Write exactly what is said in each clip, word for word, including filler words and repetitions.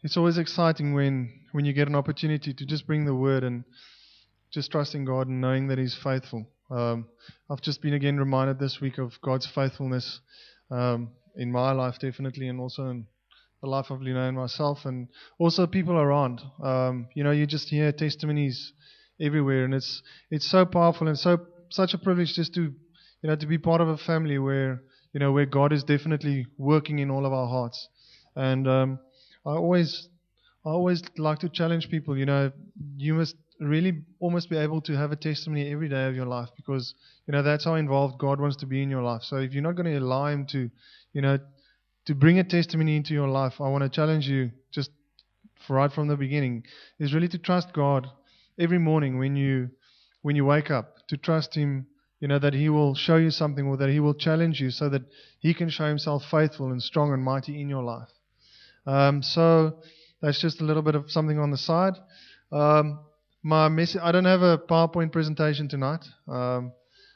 it's always exciting when, when you get an opportunity to just bring the word and just trusting God and knowing that He's faithful. Um, I've just been again reminded this week of God's faithfulness um, in my life, definitely, and also in the life of Lena and myself, and also people around. Um, you know, you just hear testimonies everywhere, and it's it's so powerful and so such a privilege just to you know to be part of a family where you know where God is definitely working in all of our hearts. And um, I always I always like to challenge people. You know, you must really almost be able to have a testimony every day of your life, because you know that's how involved God wants to be in your life. So if you're not going to allow Him to, you know, to bring a testimony into your life, I want to challenge you just right from the beginning is really to trust God every morning when you when you wake up, to trust Him. You know that He will show you something, or that He will challenge you, so that He can show Himself faithful and strong and mighty in your life. Um, so that's just a little bit of something on the side. Um, my message. I don't have a PowerPoint presentation tonight. Um,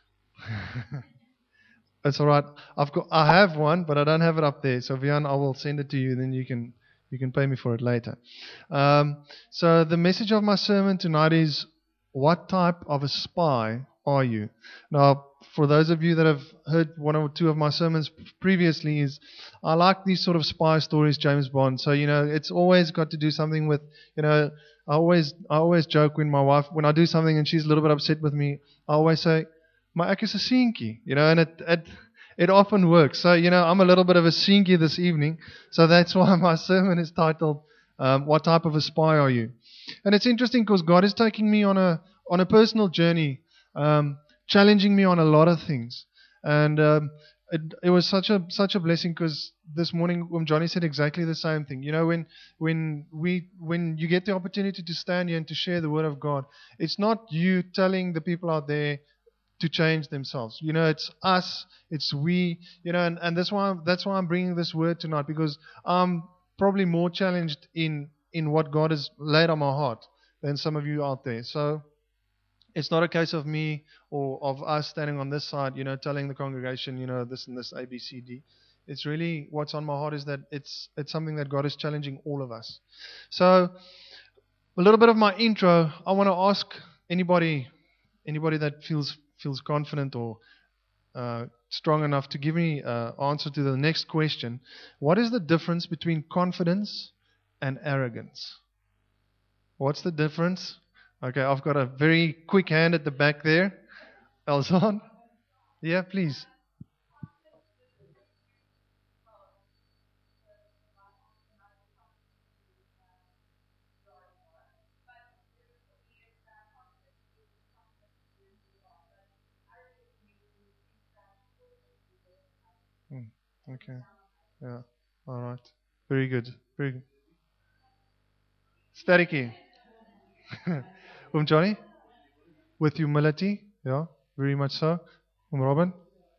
it's all right. I've got. I have one, but I don't have it up there. So Vian, I will send it to you. Then you can you can pay me for it later. Um, so the message of my sermon tonight is: what type of a spy are you? Now, for those of you that have heard one or two of my sermons previously, is I like these sort of spy stories, James Bond. So you know, it's always got to do something with you know. I always I always joke when my wife when I do something and she's a little bit upset with me. I always say, "My ek is 'n seentjie," you know, and it it it often works. So you know, I'm a little bit of a seentjie this evening. So that's why my sermon is titled, um, "What type of a spy are you?" And it's interesting because God is taking me on a on a personal journey, um, challenging me on a lot of things, and um, it, it was such a such a blessing because this morning um, Johnny said exactly the same thing. You know, when when we when you get the opportunity to stand here and to share the word of God, it's not you telling the people out there to change themselves. You know, it's us, it's we. You know, and, and that's why I'm, that's why I'm bringing this word tonight, because I'm probably more challenged in in what God has laid on my heart than some of you out there. So it's not a case of me or of us standing on this side, you know, telling the congregation, you know, this and this A B C D. It's really what's on my heart is that it's it's something that God is challenging all of us. So a little bit of my intro. I want to ask anybody anybody that feels feels confident or uh, strong enough to give me an uh, answer to the next question. What is the difference between confidence and arrogance? What's the difference? Okay, I've got a very quick hand at the back there. Elzon? Yeah, please. Hmm, okay. Yeah. All right. Very good. Very good. Sterkie. Um, Johnny? With humility. Yeah, very much so. Um, Robin?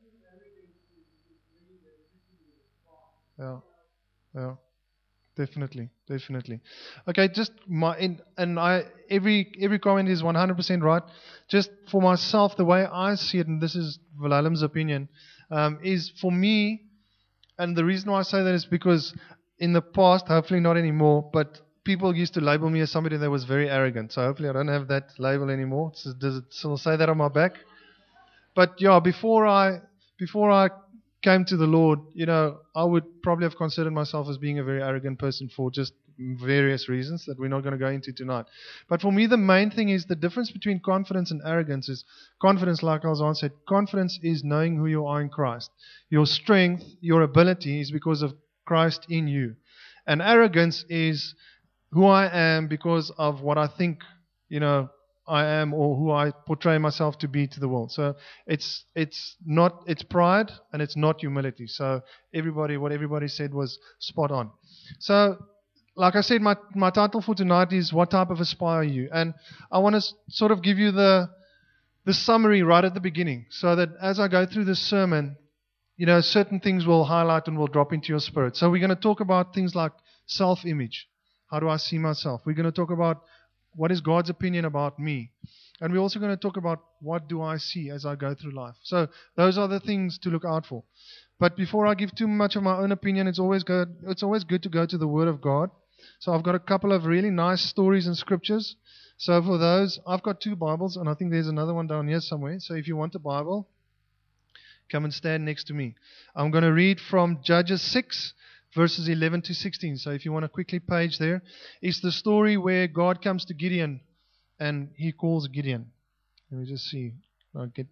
Yeah. Yeah. Definitely, definitely. Okay, just my in, and I every every comment is one hundred percent right. Just for myself, the way I see it, and this is Vilalum's opinion, um, is for me, and the reason why I say that is because in the past, hopefully not anymore, but people used to label me as somebody that was very arrogant. So hopefully I don't have that label anymore. So does it still say that on my back? But yeah, before I before I came to the Lord, you know, I would probably have considered myself as being a very arrogant person for just various reasons that we're not going to go into tonight. But for me, the main thing is the difference between confidence and arrogance is confidence, like Alzan said, confidence is knowing who you are in Christ. Your strength, your ability is because of Christ in you. And arrogance is who I am because of what I think, you know, I am, or who I portray myself to be to the world. So it's it's not it's pride and it's not humility. So everybody, what everybody said was spot on. So like I said, my my title for tonight is "What Type of a Spy Are You?" And I want to sort of give you the the summary right at the beginning, so that as I go through this sermon, you know, certain things will highlight and will drop into your spirit. So we're going to talk about things like self-image. How do I see myself? We're going to talk about what is God's opinion about me. And we're also going to talk about what do I see as I go through life. So those are the things to look out for. But before I give too much of my own opinion, it's always good, it's always good to go to the Word of God So I've got a couple of really nice stories and scriptures. So for those, I've got two Bibles, and I think there's another one down here somewhere. So if you want a Bible, come and stand next to me. I'm going to read from Judges six, verses eleven to sixteen. So if you want to quickly page there, it's the story where God comes to Gideon and he calls Gideon. Let me just see. I'll get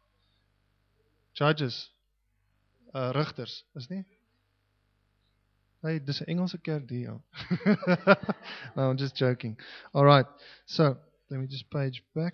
Judges. Uh, Rigters, is nie? Hey, dis 'n Engelse kerk die. No, I'm just joking. All right. So, let me just page back.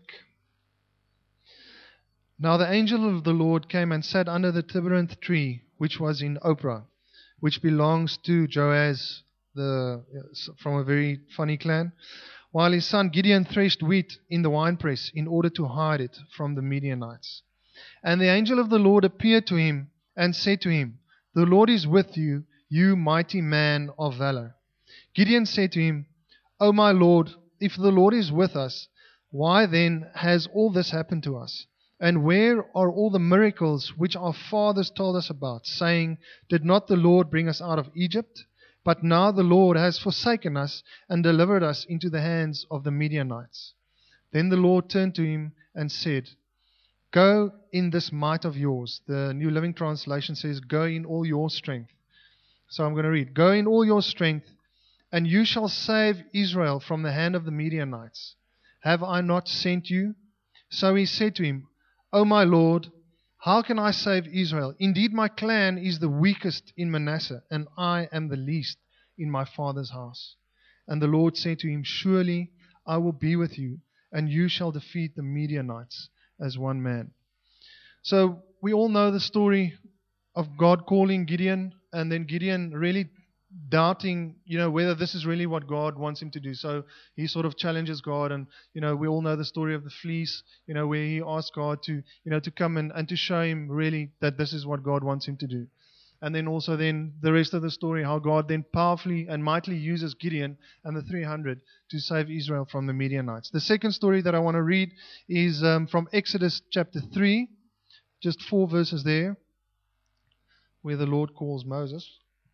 Now the angel of the Lord came and sat under the terebinth tree, which was in Ophrah, which belongs to Joaz, the from a very funny clan, while his son Gideon threshed wheat in the winepress in order to hide it from the Midianites. And the angel of the Lord appeared to him and said to him, "The Lord is with you, you mighty man of valor." Gideon said to him, "O my Lord, if the Lord is with us, why then has all this happened to us? And where are all the miracles which our fathers told us about, saying, Did not the Lord bring us out of Egypt? But now the Lord has forsaken us and delivered us into the hands of the Midianites." Then the Lord turned to him and said, "Go in this might of yours." The New Living Translation says, "Go in all your strength." So I'm going to read, "Go in all your strength, and you shall save Israel from the hand of the Midianites. Have I not sent you?" So he said to him, "O my Lord, how can I save Israel? Indeed, my clan is the weakest in Manasseh, and I am the least in my father's house." And the Lord said to him, "Surely I will be with you, and you shall defeat the Midianites as one man." So we all know the story of God calling Gideon, and then Gideon really doubting, you know, whether this is really what God wants him to do. So he sort of challenges God, and, you know, we all know the story of the fleece, you know, where he asked God to, you know, to come and, and to show him really that this is what God wants him to do. And then also then the rest of the story, how God then powerfully and mightily uses Gideon and the three hundred to save Israel from the Midianites. The second story that I want to read is um, from Exodus chapter three, just four verses there, where the Lord calls Moses.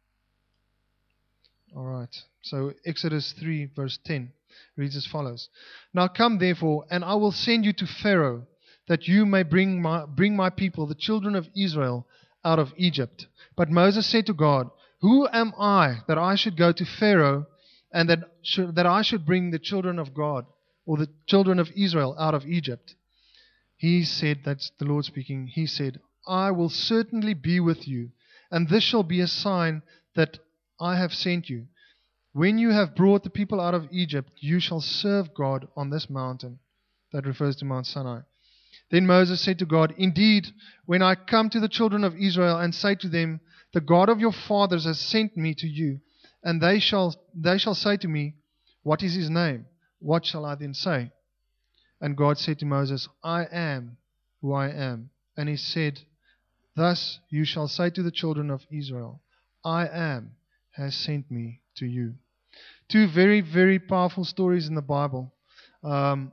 All right. So Exodus three, verse ten reads as follows. "Now come therefore, and I will send you to Pharaoh, that you may bring my, bring my people, the children of Israel, out of Egypt." But Moses said to God, "Who am I that I should go to Pharaoh, and that, should, that I should bring the children of God, or the children of Israel, out of Egypt?" He said, that's the Lord speaking, he said, "I will certainly be with you, and this shall be a sign that I have sent you. When you have brought the people out of Egypt, you shall serve God on this mountain." That refers to Mount Sinai. Then Moses said to God, "Indeed, when I come to the children of Israel and say to them, The God of your fathers has sent me to you, and they shall they shall say to me, What is his name? What shall I then say?" And God said to Moses, "I am who I am." And he said, "Thus you shall say to the children of Israel, I am has sent me to you." Two very, very powerful stories in the Bible. Um,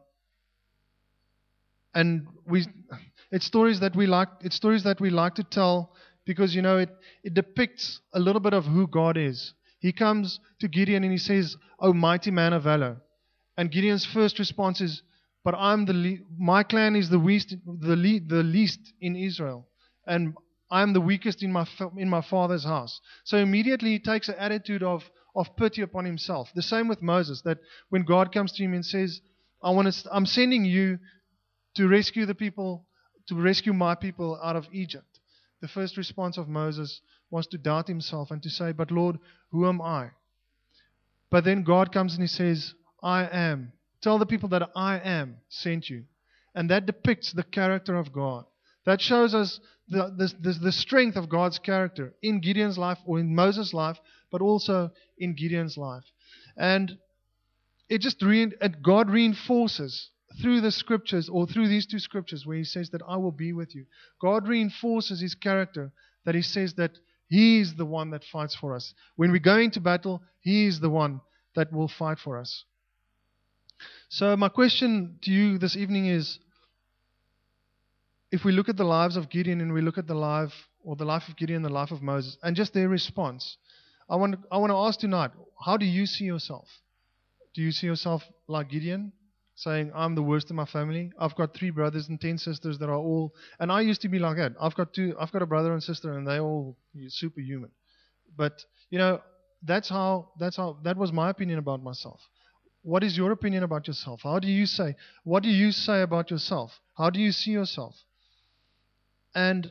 and we, it's stories that we like. It's stories that we like to tell because, you know, it, it depicts a little bit of who God is. He comes to Gideon and he says, "O mighty man of valor." And Gideon's first response is, "But I'm the le- my clan is the least, the, le- the least in Israel, and I'm the weakest in my fa- in my father's house." So immediately he takes an attitude of of pity upon himself. The same with Moses, that when God comes to him and says, "I want to, I'm sending you to rescue the people, to rescue my people out of Egypt." The first response of Moses was to doubt himself and to say, "But Lord, who am I?" But then God comes and he says, "I am. Tell the people that I am sent you." And that depicts the character of God. That shows us the, the, the, the strength of God's character in Gideon's life or in Moses' life, but also in Gideon's life. And it just re- it, God reinforces through the scriptures, or through these two scriptures where he says that I will be with you. God reinforces his character, that he says that he is the one that fights for us. When we go into battle, he is the one that will fight for us. So my question to you this evening is, if we look at the lives of Gideon and we look at the life, or the life of Gideon, the life of Moses, and just their response, I want to, I want to ask tonight, how do you see yourself? Do you see yourself like Gideon, saying, I'm the worst in my family? I've got three brothers and ten sisters that are all, and I used to be like that. I've got two, I've got a brother and sister, and they're all superhuman. But, you know, that's how, that's how, that was my opinion about myself. What is your opinion about yourself? How do you say, what do you say about yourself? How do you see yourself? And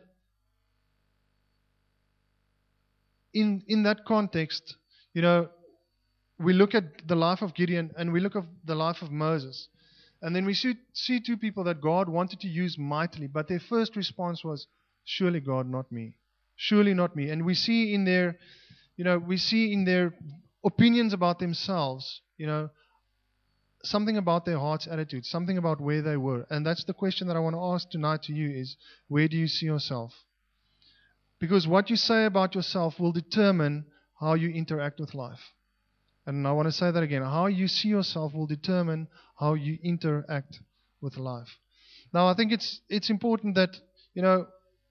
in, in that context, you know, we look at the life of Gideon and we look at the life of Moses. And then we see, see two people that God wanted to use mightily, but their first response was, surely God, not me. Surely not me. And we see in their, you know, we see in their opinions about themselves, you know, something about their heart's attitude, something about where they were. And that's the question that I want to ask tonight to you is, where do you see yourself? Because what you say about yourself will determine how you interact with life. And I want to say that again. How you see yourself will determine how you interact with life. Now, I think it's it's important that, you know,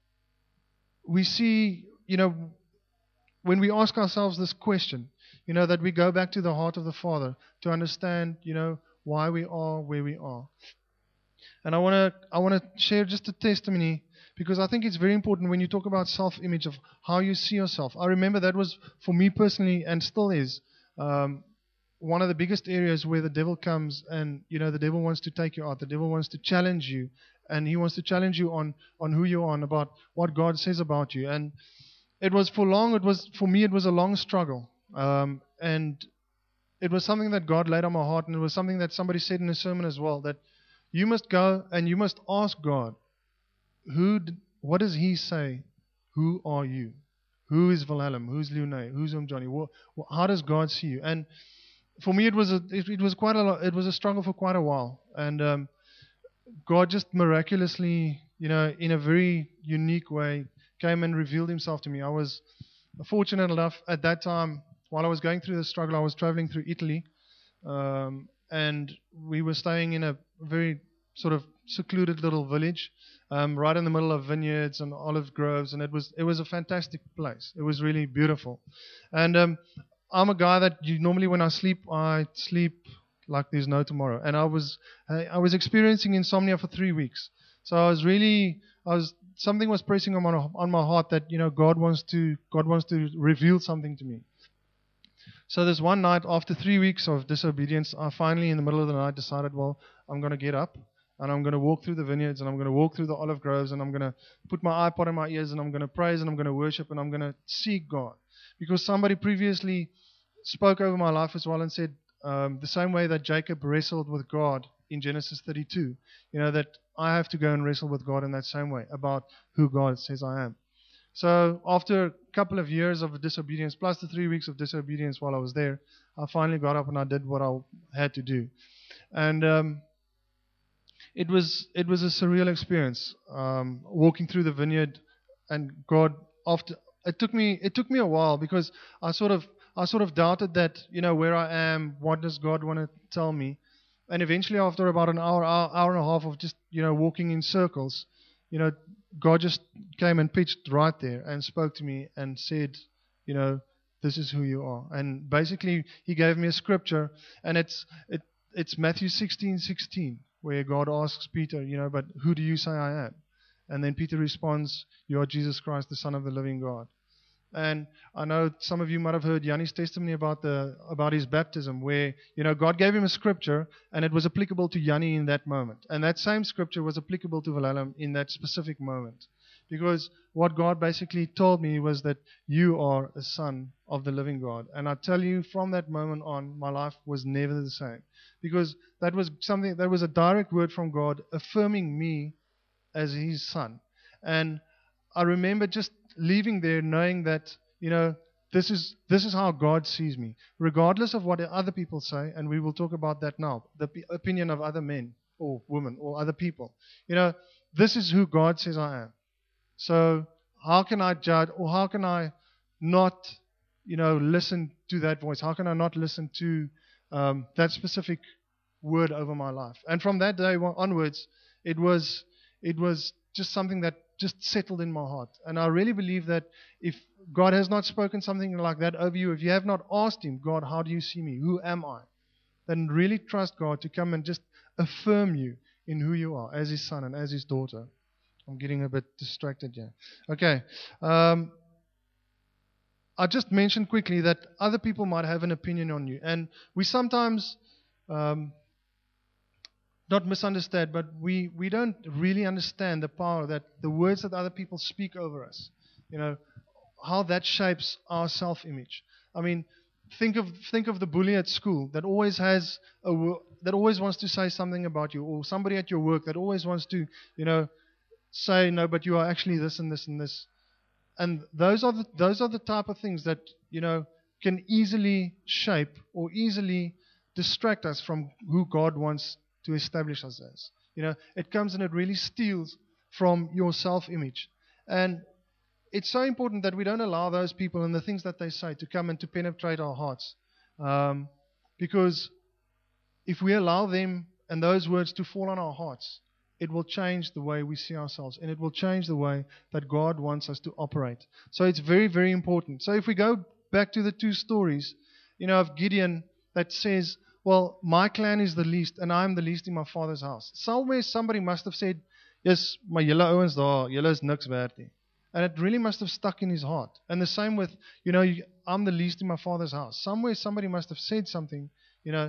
we see, you know, when we ask ourselves this question, you know, that we go back to the heart of the Father to understand, you know, why we are where we are. And I want to I want to share just a testimony, because I think it's very important when you talk about self-image, of how you see yourself. I remember that was, for me personally, and still is, um, one of the biggest areas where the devil comes, and, you know, the devil wants to take you out. The devil wants to challenge you, and he wants to challenge you on, on who you are and about what God says about you. And it was for long, it was, for me, it was a long struggle. Um, and it was something that God laid on my heart, and it was something that somebody said in a sermon as well, that you must go and you must ask God, who, d- what does He say? Who are you? Who is Wilhelm? Who's Leonie? Who's Johnny? Wh- wh- How does God see you? And for me, it was a, it, it was quite a lot, it was a struggle for quite a while, and um, God just miraculously, you know, in a very unique way, came and revealed Himself to me. I was fortunate enough at that time, while I was going through the struggle, I was traveling through Italy, um, and we were staying in a very sort of secluded little village, um, right in the middle of vineyards and olive groves, and it was it was a fantastic place. It was really beautiful, and um, I'm a guy that you, normally when I sleep, I sleep like there's no tomorrow, and I was I, I was experiencing insomnia for three weeks. So I was really I was something was pressing on my on my heart that, you know, God wants to God wants to reveal something to me. So this one night, after three weeks of disobedience, I finally, in the middle of the night, decided, well, I'm going to get up, and I'm going to walk through the vineyards, and I'm going to walk through the olive groves, and I'm going to put my iPod in my ears, and I'm going to praise, and I'm going to worship, and I'm going to seek God. Because somebody previously spoke over my life as well and said, um, the same way that Jacob wrestled with God in Genesis thirty-two, you know, that I have to go and wrestle with God in that same way about who God says I am. So after a couple of years of disobedience, plus the three weeks of disobedience while I was there, I finally got up and I did what I had to do. And um, it was it was a surreal experience, um, walking through the vineyard, and God, after it took me it took me a while, because I sort of I sort of doubted that, you know, where I am, what does God want to tell me, and eventually after about an hour hour, hour and a half of just, you know, walking in circles, you know, God just came and pitched right there and spoke to me and said, you know, this is who you are. And basically, He gave me a scripture, and it's it it's Matthew sixteen sixteen, where God asks Peter, you know, but who do you say I am? And then Peter responds, you are Jesus Christ, the Son of the living God. And I know some of you might have heard Yanni's testimony about the about his baptism, where, you know, God gave him a scripture and it was applicable to Yanni in that moment. And that same scripture was applicable to Wilhelm in that specific moment. Because what God basically told me was that you are a son of the living God. And I tell you, from that moment on, my life was never the same. Because that was something, that was a direct word from God affirming me as His son. And I remember just leaving there knowing that, you know, this is this is how God sees me, regardless of what other people say, and we will talk about that now, the p- opinion of other men or women or other people. You know, this is who God says I am. So how can I judge, or how can I not, you know, listen to that voice? How can I not listen to um, that specific word over my life? And from that day onwards, it was it was just something that just settled in my heart. And I really believe that if God has not spoken something like that over you, if you have not asked Him, God, how do you see me? Who am I? Then really trust God to come and just affirm you in who you are as His son and as His daughter. I'm getting a bit distracted here. Okay. Um, I just mentioned quickly that other people might have an opinion on you. And we sometimes, um, not misunderstand, but we, we don't really understand the power that the words that other people speak over us, you know, how that shapes our self-image. I mean, think of think of the bully at school that always has a wo- that always wants to say something about you, or somebody at your work that always wants to, you know, say no, but you are actually this and this and this. And those are the those are the type of things that, you know, can easily shape or easily distract us from who God wants to establish us as. You know, it comes and it really steals from your self-image. And it's so important that we don't allow those people and the things that they say to come and to penetrate our hearts. Um, because if we allow them and those words to fall on our hearts, it will change the way we see ourselves, and it will change the way that God wants us to operate. So it's very, very important. So if we go back to the two stories, you know, of Gideon that says, well, my clan is the least, and I'm the least in my father's house. Somewhere somebody must have said, yes, my julle ouens daar, julle is niks werd nie. And it really must have stuck in his heart. And the same with, you know, I'm the least in my father's house. Somewhere somebody must have said something, you know,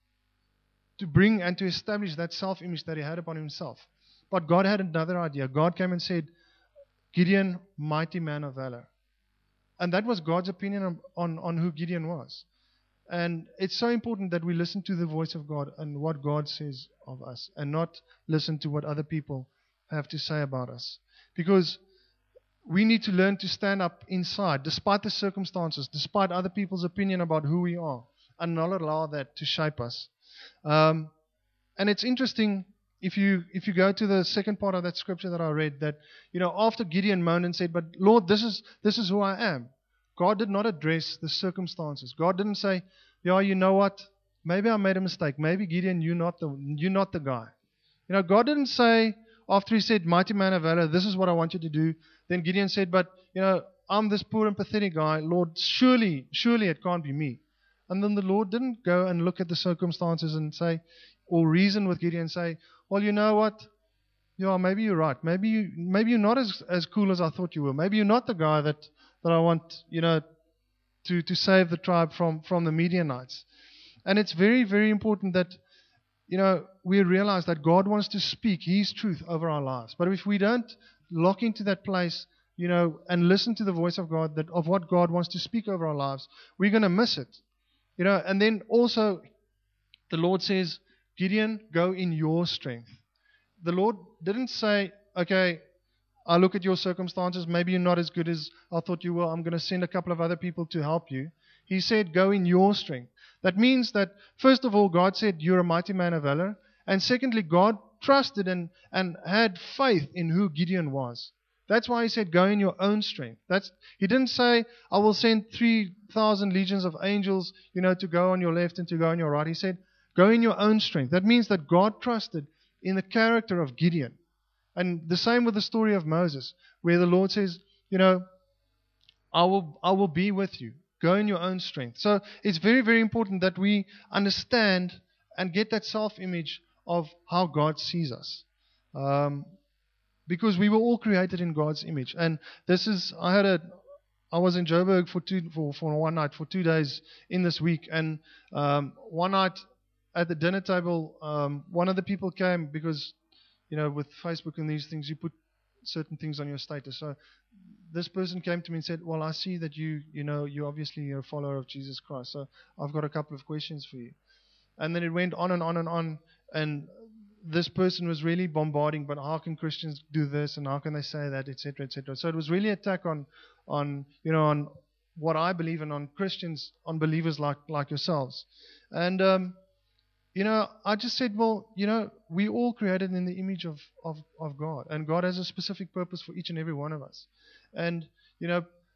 to bring and to establish that self-image that he had upon himself. But God had another idea. God came and said, Gideon, mighty man of valor. And that was God's opinion on, on, on who Gideon was. And it's so important that we listen to the voice of God and what God says of us, and not listen to what other people have to say about us. Because we need to learn to stand up inside, despite the circumstances, despite other people's opinion about who we are, and not allow that to shape us. Um, and it's interesting, if you if you go to the second part of that scripture that I read, that, you know, after Gideon moaned and said, but Lord, this is this is who I am. God did not address the circumstances. God didn't say, yeah, you know what? Maybe I made a mistake. Maybe Gideon, you're not the you're not the guy. You know, God didn't say, after he said, mighty man of valor, this is what I want you to do. Then Gideon said, but, you know, I'm this poor and pathetic guy. Lord, surely, surely it can't be me. And then the Lord didn't go and look at the circumstances and say, or reason with Gideon and say, well, you know what? Yeah, maybe you're right. Maybe you, maybe you're not as as cool as I thought you were. Maybe you're not the guy that, that I want, you know, to, to save the tribe from, from the Midianites. And it's very, very important that, you know, we realize that God wants to speak His truth over our lives. But if we don't lock into that place, you know, and listen to the voice of God, that of what God wants to speak over our lives, we're going to miss it. You know, and then also the Lord says, Gideon, go in your strength. The Lord didn't say, okay, I look at your circumstances, maybe you're not as good as I thought you were, I'm going to send a couple of other people to help you. He said, go in your strength. That means that, first of all, God said, you're a mighty man of valor. And secondly, God trusted and, and had faith in who Gideon was. That's why He said, go in your own strength. That's, He didn't say, I will send three thousand legions of angels, you know, to go on your left and to go on your right. He said, go in your own strength. That means that God trusted in the character of Gideon. And the same with the story of Moses, where the Lord says, you know, I will, I will be with you. Go in your own strength. So it's very, very important that we understand and get that self-image of how God sees us. Um, because we were all created in God's image. And this is, I had a, I was in Joburg for two, for, for one night, for two days in this week. And um, one night at the dinner table, um, one of the people came because, you know, with Facebook and these things, you put certain things on your status. So this person came to me and said, well, I see that you, you know, you obviously are a follower of Jesus Christ. So I've got a couple of questions for you. And then it went on and on and on. And this person was really bombarding, but how can Christians do this? And how can they say that, et cetera, et cetera. So it was really an attack on, on, you know, on what I believe in, on Christians, on believers like, like yourselves. And, um, you know, I just said, well, you know, we all created in the image of, of, of God. And God has a specific purpose for each and every one of us. And, you know,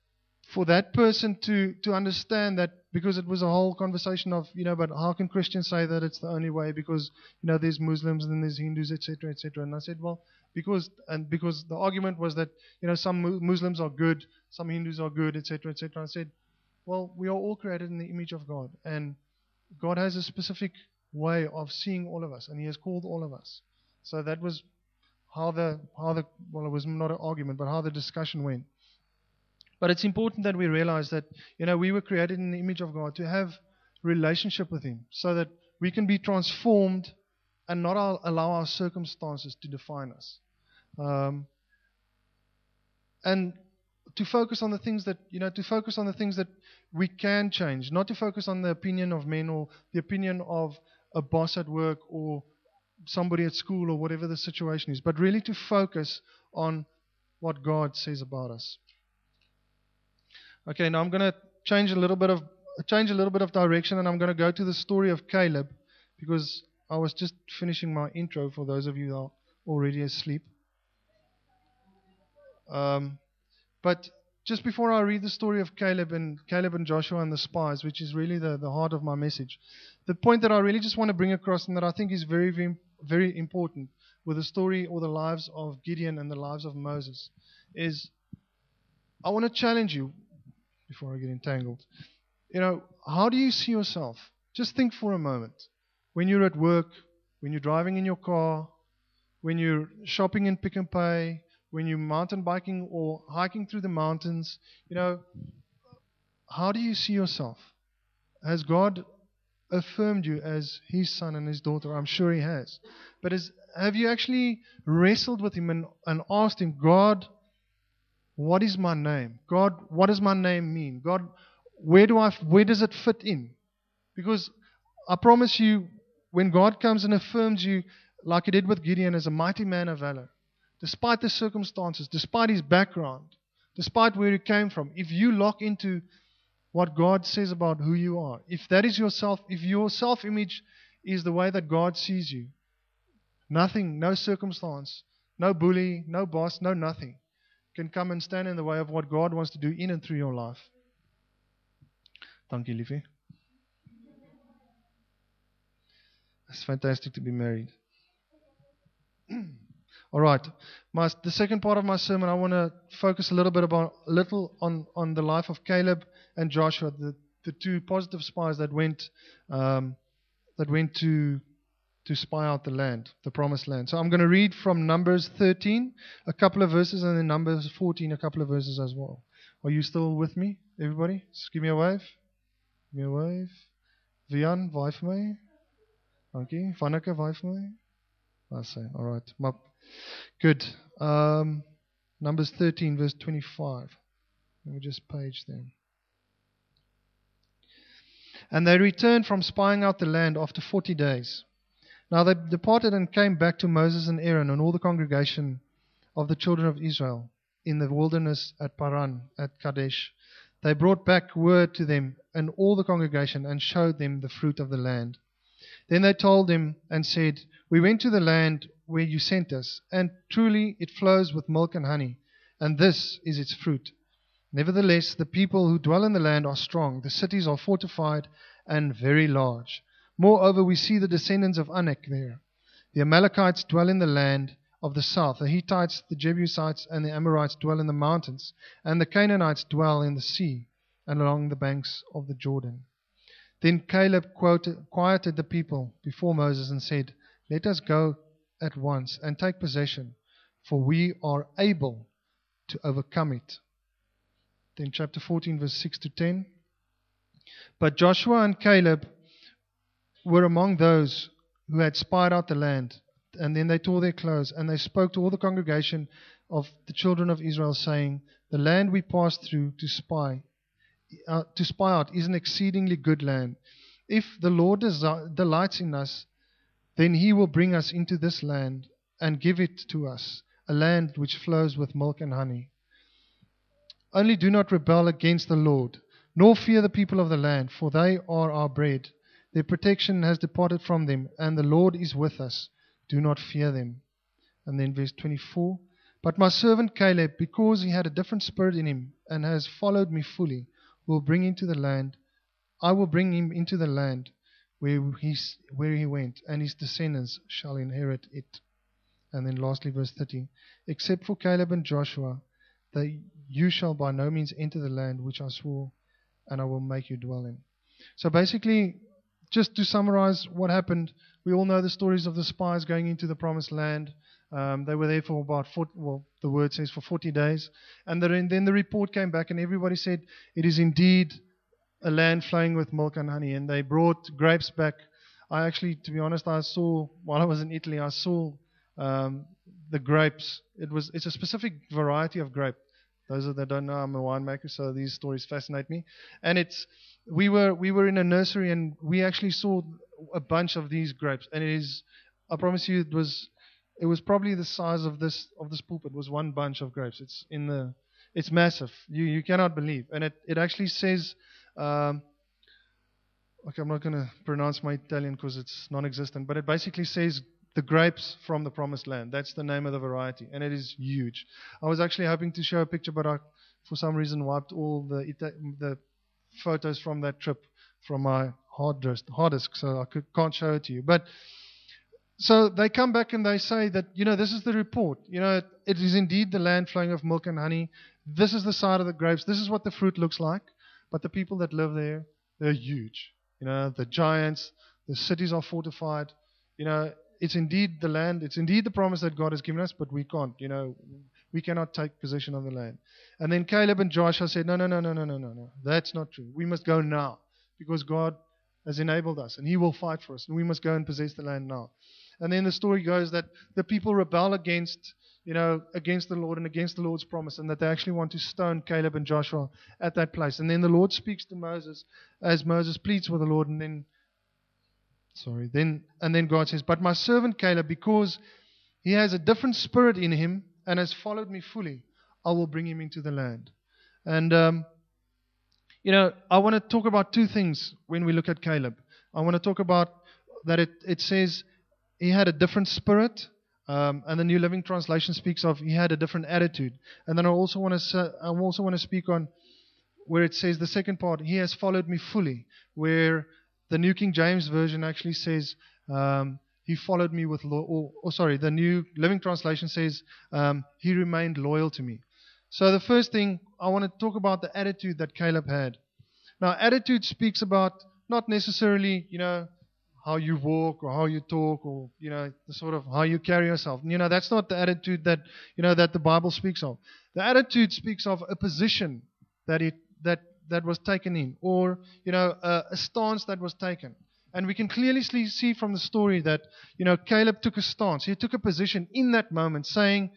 for that person to, to understand that, because it was a whole conversation of, you know, but how can Christians say that it's the only way, because, you know, there's Muslims and there's Hindus, et cetera, et cetera. And I said, well, because, and because the argument was that, you know, some Mu- Muslims are good, some Hindus are good, et cetera, et cetera. I said, well, we are all created in the image of God, and God has a specific way of seeing all of us, and He has called all of us. So that was how the, how the, well, it was not an argument, but how the discussion went. But it's important that we realize that, you know, we were created in the image of God to have relationship with Him, so that we can be transformed and not al- allow our circumstances to define us. Um, and to focus on the things that, you know, to focus on the things that we can change, not to focus on the opinion of men or the opinion of a boss at work or somebody at school or whatever the situation is, but really to focus on what God says about us. Okay, now I'm going to change a little bit of change a little bit of direction, and I'm going to go to the story of Caleb, because I was just finishing my intro for those of you that are already asleep. Um, but just before I read the story of Caleb and Caleb and Joshua and the spies, which is really the, the heart of my message, the point that I really just want to bring across, and that I think is very, very, very important with the story or the lives of Gideon and the lives of Moses, is I want to challenge you before I get entangled. You know, how do you see yourself? Just think for a moment. When you're at work, when you're driving in your car, when you're shopping in Pick n Pay, when you're mountain biking or hiking through the mountains, you know, how do you see yourself? Has God affirmed you as His son and His daughter? I'm sure He has. But is, have you actually wrestled with Him and, and asked Him, God, what is my name? God, what does my name mean? God, where do I, where does it fit in? Because I promise you, when God comes and affirms you, like He did with Gideon, as a mighty man of valor, despite the circumstances, despite his background, despite where he came from, if you lock into what God says about who you are, if that is yourself, if your self-image is the way that God sees you, nothing, no circumstance, no bully, no boss, no nothing can come and stand in the way of what God wants to do in and through your life. Thank you, liefie. It's fantastic to be married. All right. My, the second part of my sermon, I want to focus a little bit about a little on, on the life of Caleb and Joshua, the, the two positive spies that went um, that went to to spy out the land, the promised land. So I'm going to read from Numbers thirteen, a couple of verses, and then Numbers fourteen, a couple of verses as well. Are you still with me, everybody? Just give me a wave. Give me a wave. Vian, waai vir my. Dankie. Vanneke, waai vir my. I say, all right. My, good. Um, Numbers thirteen, verse twenty-five. Let me just page them. And they returned from spying out the land after forty days. Now they departed and came back to Moses and Aaron and all the congregation of the children of Israel in the wilderness at Paran, at Kadesh. They brought back word to them and all the congregation and showed them the fruit of the land. Then they told him and said, We went to the land where you sent us, and truly it flows with milk and honey, and this is its fruit. Nevertheless, the people who dwell in the land are strong, the cities are fortified and very large. Moreover, we see the descendants of Anak there. The Amalekites dwell in the land of the south, the Hittites, the Jebusites, and the Amorites dwell in the mountains, and the Canaanites dwell in the sea and along the banks of the Jordan. Then Caleb quoted, quieted the people before Moses and said, Let us go at once and take possession, for we are able to overcome it. Then chapter fourteen, verse six to ten. But Joshua and Caleb were among those who had spied out the land. And then they tore their clothes, and they spoke to all the congregation of the children of Israel, saying, The land we passed through to spy uh, to spy out is an exceedingly good land. If the Lord desi- delights in us, then He will bring us into this land and give it to us, a land which flows with milk and honey. Only do not rebel against the Lord, nor fear the people of the land, for they are our bread. Their protection has departed from them, and the Lord is with us. Do not fear them. And then verse twenty-four. But my servant Caleb, because he had a different spirit in him and has followed me fully, will bring into the land. I will bring him into the land where he, where he went, and his descendants shall inherit it. And then lastly, verse thirty. Except for Caleb and Joshua, they, you shall by no means enter the land which I swore, and I will make you dwell in. So basically, just to summarize what happened, we all know the stories of the spies going into the promised land. Um, they were there for about, forty, well, the word says for forty days. And then the report came back, and everybody said, it is indeed a land flowing with milk and honey. And they brought grapes back. I actually, to be honest, I saw, while I was in Italy, I saw um, the grapes. It was It's a specific variety of grape. Those that don't know, I'm a winemaker, so these stories fascinate me. And it's we were we were in a nursery, and we actually saw a bunch of these grapes. And it is, I promise you, it was it was probably the size of this of this pulpit. It was one bunch of grapes. It's in the it's massive. You you cannot believe. And it it actually says, um, okay, I'm not going to pronounce my Italian because it's non-existent, but it basically says the grapes from the promised land. That's the name of the variety, and it is huge. I was actually hoping to show a picture, but I, for some reason, wiped all the the photos from that trip from my hard disk, hard disk so I could, can't show it to you. But so they come back and they say that, you know, this is the report. You know, it, it is indeed the land flowing of milk and honey. This is the side of the grapes. This is what the fruit looks like. But the people that live there, they're huge. You know, the giants, the cities are fortified. You know, it's indeed the land, it's indeed the promise that God has given us, but we can't, you know, we cannot take possession of the land. And then Caleb and Joshua said, no, no, no, no, no, no, no, no, that's not true. We must go now, because God has enabled us, and He will fight for us, and we must go and possess the land now. And then the story goes that the people rebel against, you know, against the Lord and against the Lord's promise, and that they actually want to stone Caleb and Joshua at that place. And then the Lord speaks to Moses as Moses pleads with the Lord, and then Sorry. Then and then God says, but my servant Caleb, because he has a different spirit in him and has followed me fully, I will bring him into the land. And um, you know, I want to talk about two things when we look at Caleb. I want to talk about that it, it says he had a different spirit, um, and the New Living Translation speaks of he had a different attitude. And then I also want to I also want to speak on where it says the second part, he has followed me fully, where the New King James Version actually says, um, he followed me with, lo- or, or sorry, the New Living Translation says, um, he remained loyal to me. So the first thing, I want to talk about the attitude that Caleb had. Now, attitude speaks about not necessarily, you know, how you walk or how you talk or, you know, the sort of how you carry yourself. You know, that's not the attitude that, you know, that the Bible speaks of. The attitude speaks of a position that it, that that was taken in, or, you know, a, a stance that was taken. And we can clearly see from the story that, you know, Caleb took a stance. He took a position in that moment saying,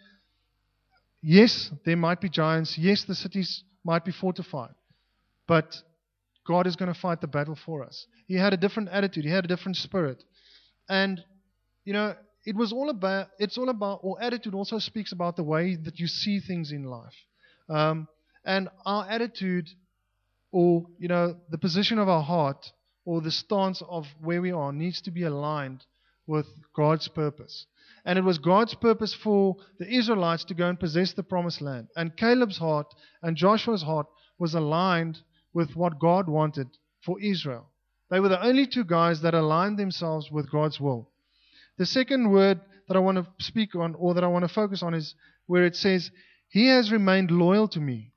yes, there might be giants. Yes, the cities might be fortified. But God is going to fight the battle for us. He had a different attitude. He had a different spirit. And, you know, it was all about, it's all about, or attitude also speaks about the way that you see things in life. Um, and our attitude, or, you know, the position of our heart, or the stance of where we are, needs to be aligned with God's purpose. And it was God's purpose for the Israelites to go and possess the promised land. And Caleb's heart and Joshua's heart was aligned with what God wanted for Israel. They were the only two guys that aligned themselves with God's will. The second word that I want to speak on, or that I want to focus on, is where it says, he has remained loyal to me.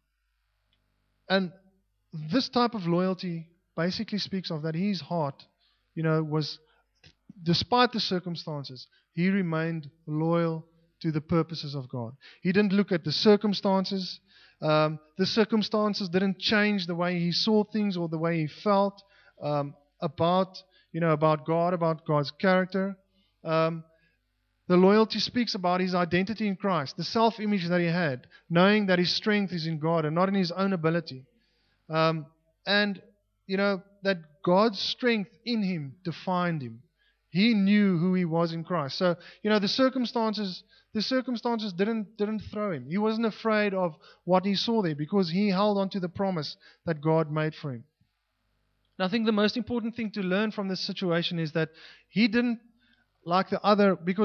And this type of loyalty basically speaks of that his heart, you know, was, despite the circumstances, he remained loyal to the purposes of God. He didn't look at the circumstances. Um, the circumstances didn't change the way he saw things or the way he felt um, about, you know, about God, about God's character. Um, the loyalty speaks about his identity in Christ, the self-image that he had, knowing that his strength is in God and not in his own ability. Um, and, you know, that God's strength in him defined him. He knew who he was in Christ. So, you know, the circumstances, the circumstances didn't didn't throw him. He wasn't afraid of what he saw there because he held on to the promise that God made for him. And I think the most important thing to learn from this situation is that he didn't, like the other, because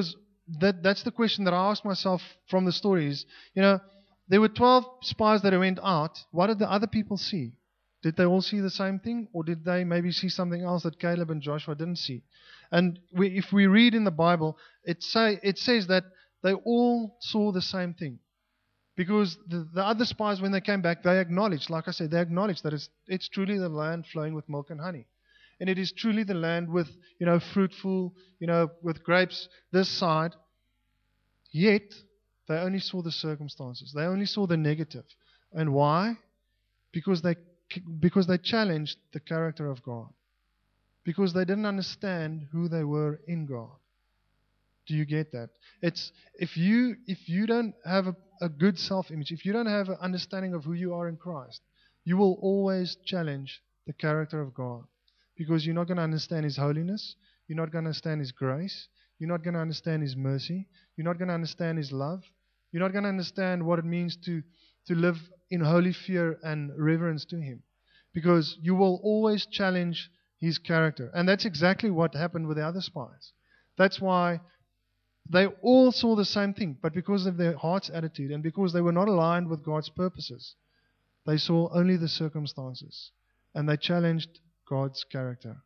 that that's the question that I asked myself from the stories. You know, there were twelve spies that went out. What did the other people see? Did they all see the same thing, or did they maybe see something else that Caleb and Joshua didn't see? And we, if we read in the Bible, it say it says that they all saw the same thing. Because the, the other spies, when they came back, they acknowledged, like I said, they acknowledged that it's, it's truly the land flowing with milk and honey. And it is truly the land with, you know, fruitful, you know, with grapes this side. Yet, they only saw the circumstances. They only saw the negative. And why? Because they, because they challenged the character of God. Because they didn't understand who they were in God. Do you get that? It's if you if you don't have a, a good self-image, if you don't have an understanding of who you are in Christ, you will always challenge the character of God. Because you're not going to understand His holiness, you're not going to understand His grace, you're not going to understand His mercy, you're not going to understand His love, you're not going to understand what it means to, to live in holy fear and reverence to Him. Because you will always challenge His character. And that's exactly what happened with the other spies. That's why they all saw the same thing, but because of their heart's attitude and because they were not aligned with God's purposes, they saw only the circumstances and they challenged God's character.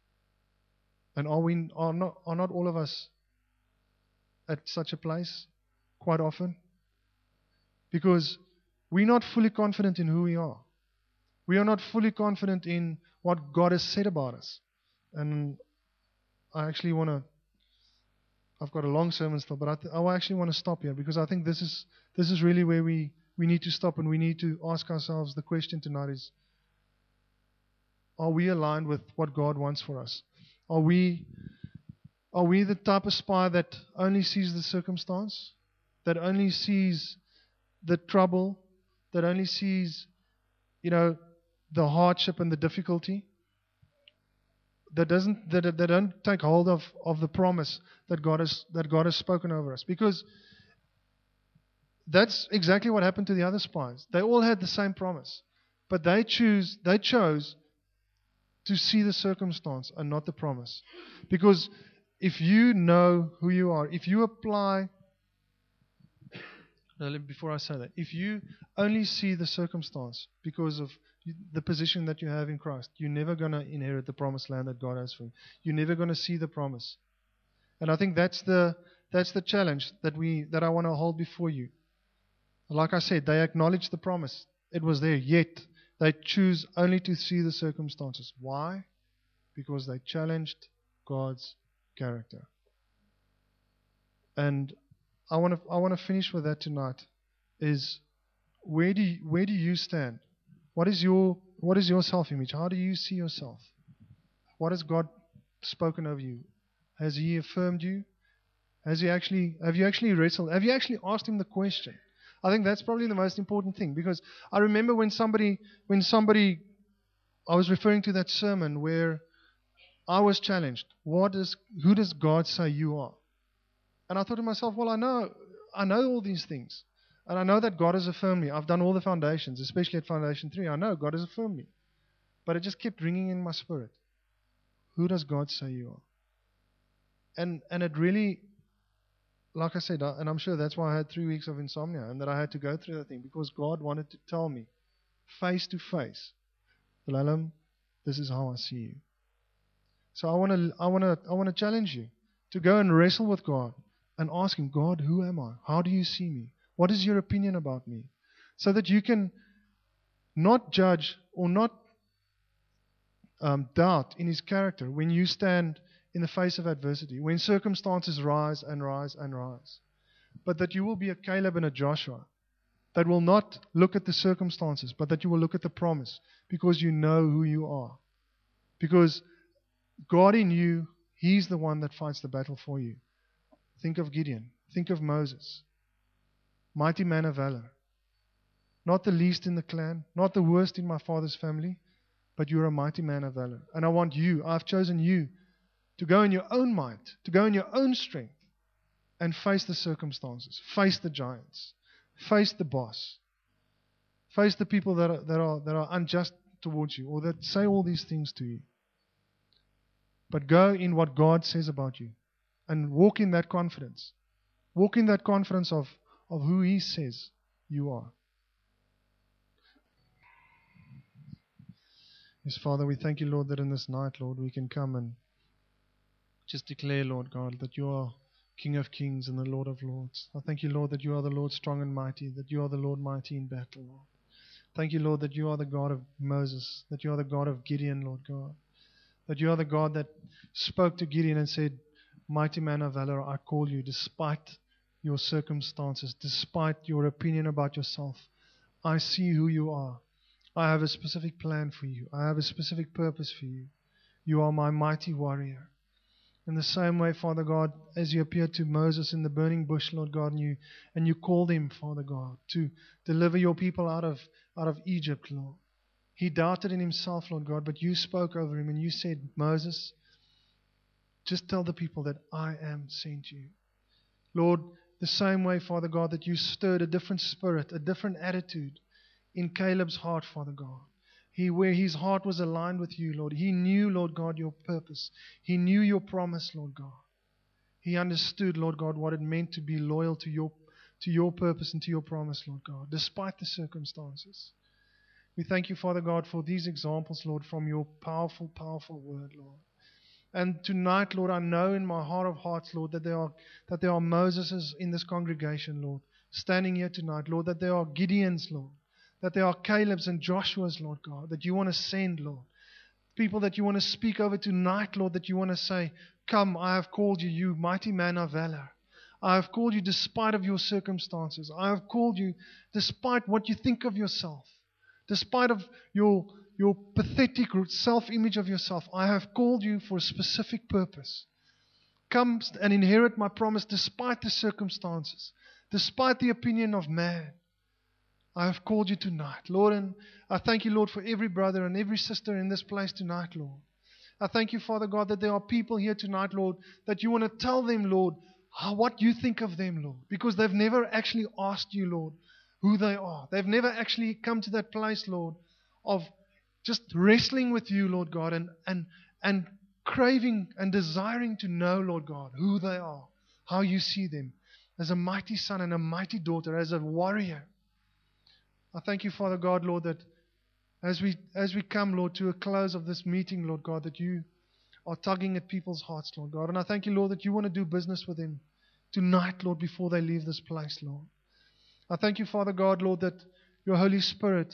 And are we are not are not all of us at such a place quite often? Because we're not fully confident in who we are. We are not fully confident in what God has said about us. And I actually want to I've got a long sermon still, but I, th- I actually want to stop here because I think this is this is really where we, we need to stop and we need to ask ourselves the question tonight is, are we aligned with what God wants for us? Are we are we the type of spy that only sees the circumstance, that only sees the trouble, that only sees, you know, the hardship and the difficulty? That doesn't that, that don't take hold of, of the promise that God has that God has spoken over us. Because that's exactly what happened to the other spies. They all had the same promise. But they choose they chose to see the circumstance and not the promise. Because if you know who you are, if you apply before I say that, if you only see the circumstance because of the position that you have in Christ, you're never going to inherit the promised land that God has for you. You're never going to see the promise. And I think that's the that's the challenge that we that I want to hold before you. Like I said, they acknowledge the promise. It was there, yet they choose only to see the circumstances. Why? Because they challenged God's character. And I want to I want to finish with that tonight. Is where do you, where do you stand? What is your what is your self-image? How do you see yourself? What has God spoken over you? Has He affirmed you? Has He actually have you actually wrestled? Have you actually asked Him the question? I think that's probably the most important thing, because I remember when somebody when somebody I was referring to that sermon where I was challenged. What is who does God say you are? And I thought to myself, well, I know I know all these things. And I know that God has affirmed me. I've done all the foundations, especially at Foundation three. I know God has affirmed me. But it just kept ringing in my spirit. Who does God say you are? And and it really, like I said, and I'm sure that's why I had three weeks of insomnia and that I had to go through that thing, because God wanted to tell me face to face, Lalam, this is how I see you. So I want to I want to I want to challenge you to go and wrestle with God and ask Him, God, who am I? How do you see me? What is your opinion about me? So that you can not judge or not um, doubt in His character when you stand in the face of adversity, when circumstances rise and rise and rise. But that you will be a Caleb and a Joshua that will not look at the circumstances, but that you will look at the promise, because you know who you are. Because God in you, He's the one that fights the battle for you. Think of Gideon. Think of Moses. Mighty man of valor. Not the least in the clan, not the worst in my father's family, but you're a mighty man of valor. And I want you, I've chosen you to go in your own might, to go in your own strength and face the circumstances, face the giants, face the boss, face the people that are, that are, that are unjust towards you or that say all these things to you. But go in what God says about you and walk in that confidence. Walk in that confidence of, of who He says you are. Yes, Father, we thank you, Lord, that in this night, Lord, we can come and just declare, Lord God, that you are King of kings and the Lord of lords. I thank you, Lord, that you are the Lord strong and mighty, that you are the Lord mighty in battle, Lord. Thank you, Lord, that you are the God of Moses, that you are the God of Gideon, Lord God. That you are the God that spoke to Gideon and said, mighty man of valor, I call you despite your circumstances, despite your opinion about yourself. I see who you are. I have a specific plan for you. I have a specific purpose for you. You are my mighty warrior. In the same way, Father God, as you appeared to Moses in the burning bush, Lord God, and you, and you called him, Father God, to deliver your people out of, out of Egypt, Lord. He doubted in himself, Lord God, but you spoke over him and you said, Moses, just tell the people that I am sent you. Lord, the same way, Father God, that you stirred a different spirit, a different attitude in Caleb's heart, Father God. He, where his heart was aligned with you, Lord. He knew, Lord God, your purpose. He knew your promise, Lord God. He understood, Lord God, what it meant to be loyal to your, to your purpose and to your promise, Lord God, despite the circumstances. We thank you, Father God, for these examples, Lord, from your powerful, powerful word, Lord. And tonight, Lord, I know in my heart of hearts, Lord, that there are that there are Moseses in this congregation, Lord, standing here tonight, Lord, that there are Gideons, Lord, that there are Caleb's and Joshua's, Lord God, that you want to send, Lord. People that you want to speak over tonight, Lord, that you want to say, come, I have called you, you mighty man of valor. I have called you despite of your circumstances. I have called you despite what you think of yourself. Despite of your, your pathetic self-image of yourself, I have called you for a specific purpose. Come and inherit my promise despite the circumstances, despite the opinion of man. I have called you tonight, Lord, and I thank you, Lord, for every brother and every sister in this place tonight, Lord. I thank you, Father God, that there are people here tonight, Lord, that you want to tell them, Lord, how, what you think of them, Lord, because they've never actually asked you, Lord, who they are. They've never actually come to that place, Lord, of just wrestling with you, Lord God, and, and, and craving and desiring to know, Lord God, who they are, how you see them as a mighty son and a mighty daughter, as a warrior. I thank you, Father God, Lord, that as we as we come, Lord, to a close of this meeting, Lord God, that you are tugging at people's hearts, Lord God. And I thank you, Lord, that you want to do business with them tonight, Lord, before they leave this place, Lord. I thank you, Father God, Lord, that your Holy Spirit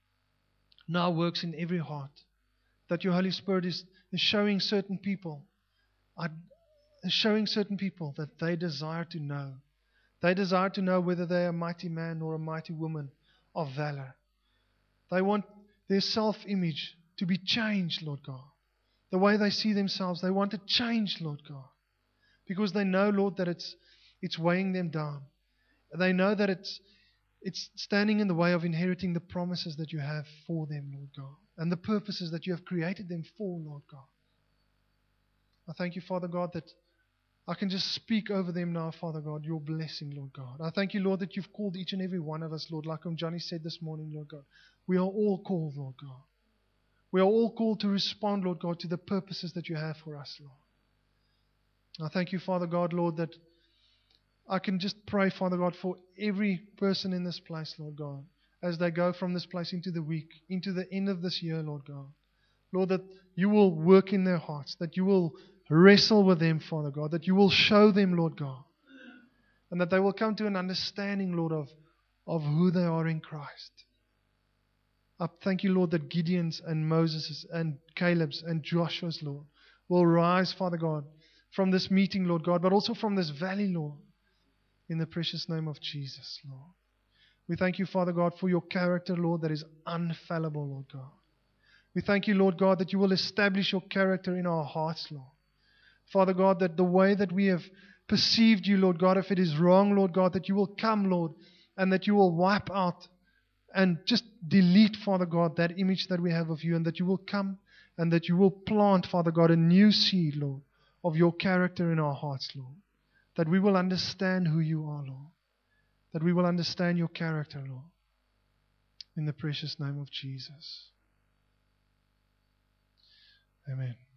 now works in every heart. That your Holy Spirit is, is showing certain people, is showing certain people that they desire to know. They desire to know whether they are a mighty man or a mighty woman of valor. They want their self-image to be changed, Lord God. The way they see themselves, they want to change, Lord God. Because they know, Lord, that it's it's weighing them down. They know that it's it's standing in the way of inheriting the promises that you have for them, Lord God, and the purposes that you have created them for, Lord God. I thank you, Father God, that I can just speak over them now, Father God, your blessing, Lord God. I thank you, Lord, that you've called each and every one of us, Lord, like Johnny said this morning, Lord God. We are all called, Lord God. We are all called to respond, Lord God, to the purposes that you have for us, Lord. I thank you, Father God, Lord, that I can just pray, Father God, for every person in this place, Lord God, as they go from this place into the week, into the end of this year, Lord God. Lord, that you will work in their hearts, that you will wrestle with them, Father God, that you will show them, Lord God, and that they will come to an understanding, Lord, of, of who they are in Christ. I thank you, Lord, that Gideon's and Moses' and Caleb's and Joshua's, Lord, will rise, Father God, from this meeting, Lord God, but also from this valley, Lord, in the precious name of Jesus, Lord. We thank you, Father God, for your character, Lord, that is unfallible, Lord God. We thank you, Lord God, that you will establish your character in our hearts, Lord. Father God, that the way that we have perceived you, Lord God, if it is wrong, Lord God, that you will come, Lord, and that you will wipe out and just delete, Father God, that image that we have of you, and that you will come and that you will plant, Father God, a new seed, Lord, of your character in our hearts, Lord. That we will understand who you are, Lord. That we will understand your character, Lord. In the precious name of Jesus. Amen.